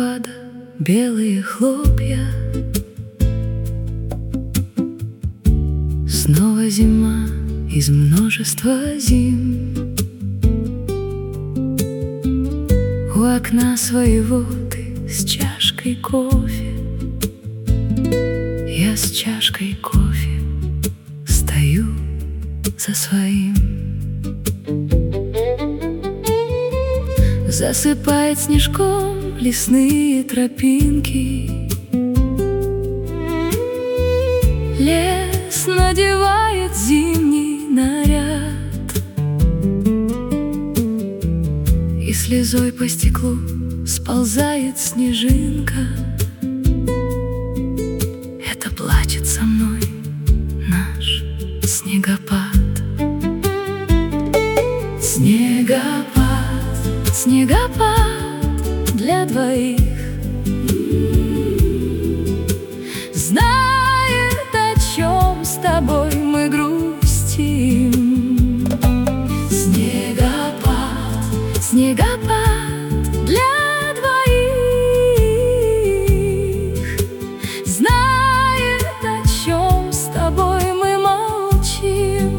снегопада белые хлопья. Снова зима из множества зим. У окна своего ты с чашкой кофе. Я с чашкой кофе стою за своим. Засыпает снежком лесные тропинки. Лес надевает зимний наряд, и слезой по стеклу сползает снежинка. Это плачет со мной наш снегопад. Снегопад, снегопад для двоих. Знает, о чем с тобой мы грустим. Снегопад, снегопад для двоих. Знает, о чем с тобой мы молчим.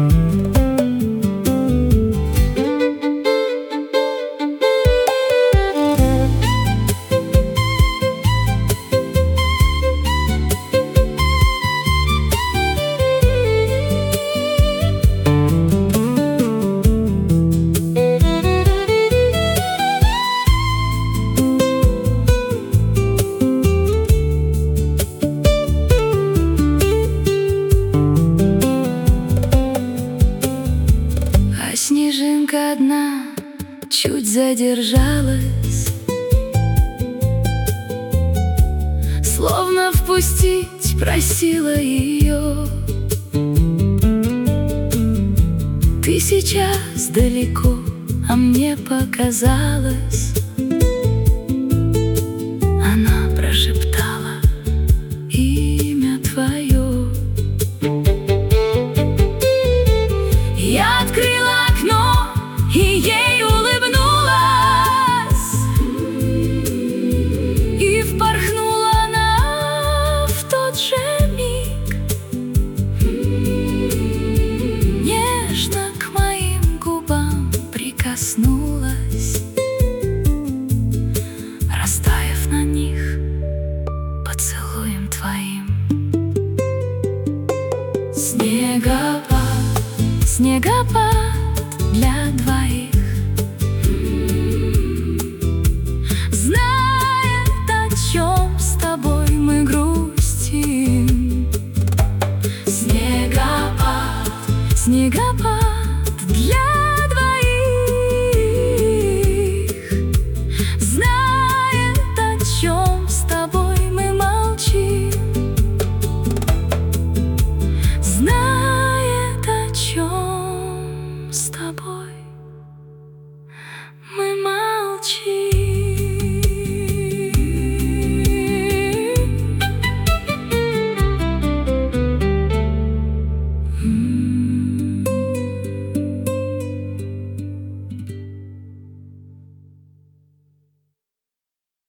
Снежинка одна чуть задержалась, словно впустить просила ее. Ты сейчас далеко, а мне показалось. Она прошептала имя твое. Я открыла окно и ей улыбнулась, и впорхнула она в тот же миг. Нежно к моим губам прикоснулась, растаяв на них поцелуем твоим. Снегопад, снегопад для